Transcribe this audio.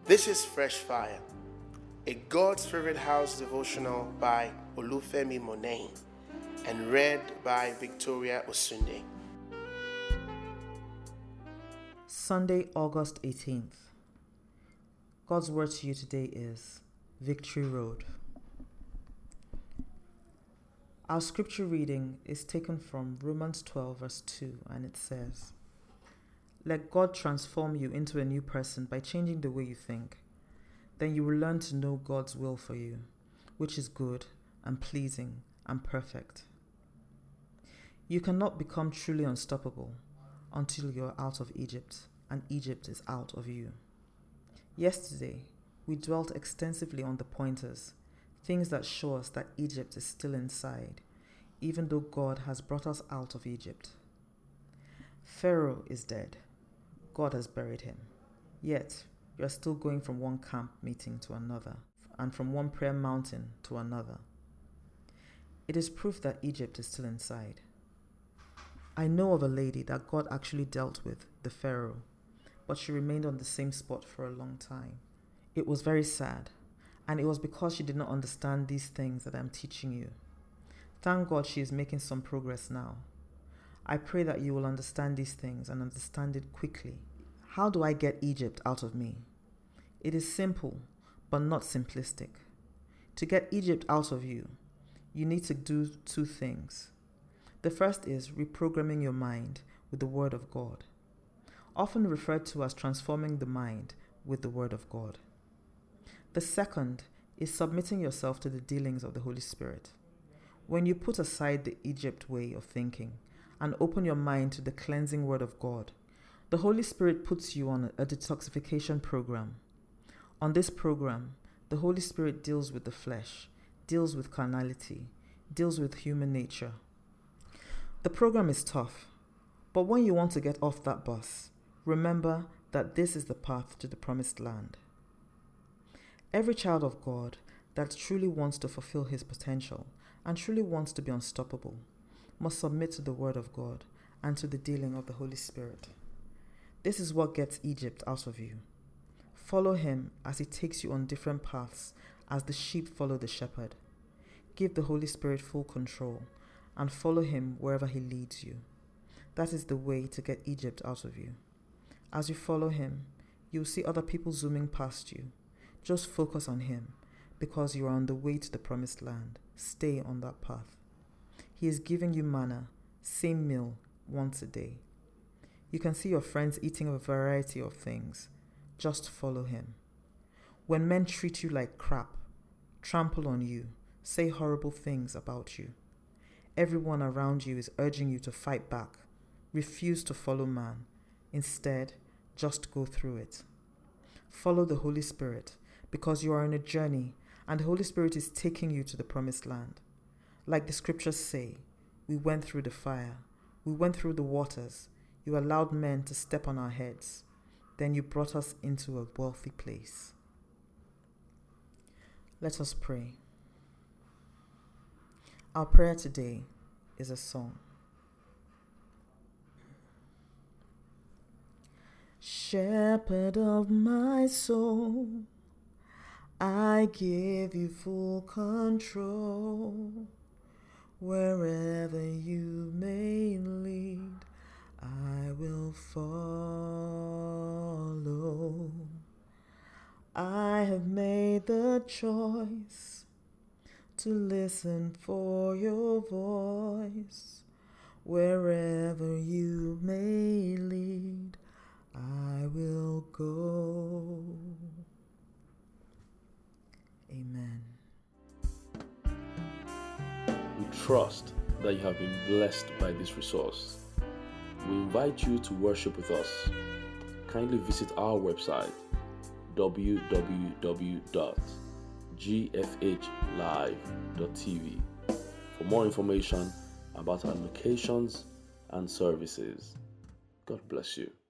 This is Fresh Fire, a God's Favorite House devotional by Olufemi Monain and read by Victoria Osunde. Sunday, August 18th. God's word to you today is Victory Road. Our scripture reading is taken from Romans 12 verse 2, and it says, "Let God transform you into a new person by changing the way you think. Then you will learn to know God's will for you, which is good and pleasing and perfect." You cannot become truly unstoppable until you're out of Egypt, and Egypt is out of you. Yesterday, we dwelt extensively on the pointers, things that show us that Egypt is still inside, even though God has brought us out of Egypt. Pharaoh is dead. God has buried him. Yet, you are still going from one camp meeting to another, and from one prayer mountain to another. It is proof that Egypt is still inside. I know of a lady that God actually dealt with, the Pharaoh, but she remained on the same spot for a long time. It was very sad, and it was because she did not understand these things that I'm teaching you. Thank God she is making some progress now. I pray that you will understand these things and understand it quickly. How do I get Egypt out of me? It is simple, but not simplistic. To get Egypt out of you, you need to do two things. The first is reprogramming your mind with the Word of God, often referred to as transforming the mind with the Word of God. The second is submitting yourself to the dealings of the Holy Spirit. When you put aside the Egypt way of thinking and open your mind to the cleansing Word of God, the Holy Spirit puts you on a detoxification program. On this program, the Holy Spirit deals with the flesh, deals with carnality, deals with human nature. The program is tough, but when you want to get off that bus, remember that this is the path to the promised land. Every child of God that truly wants to fulfill his potential and truly wants to be unstoppable must submit to the Word of God and to the dealing of the Holy Spirit. This is what gets Egypt out of you. Follow him as he takes you on different paths as the sheep follow the shepherd. Give the Holy Spirit full control and follow him wherever he leads you. That is the way to get Egypt out of you. As you follow him, you'll see other people zooming past you. Just focus on him because you are on the way to the promised land. Stay on that path. He is giving you manna, same meal, once a day. You can see your friends eating a variety of things. Just follow him. When men treat you like crap, trample on you, say horrible things about you, everyone around you is urging you to fight back. Refuse to follow man. Instead, just go through it. Follow the Holy Spirit because you are on a journey and the Holy Spirit is taking you to the promised land. Like the scriptures say, we went through the fire, we went through the waters, you allowed men to step on our heads, then you brought us into a wealthy place. Let us pray. Our prayer today is a song. Shepherd of my soul, I give you full control. Wherever you may lead, I will follow. I have made the choice to listen for your voice. Wherever you may lead, I will go. Amen. We trust that you have been blessed by this resource. We invite you to worship with us. Kindly visit our website www.gfhlive.tv for more information about our locations and services. God bless you.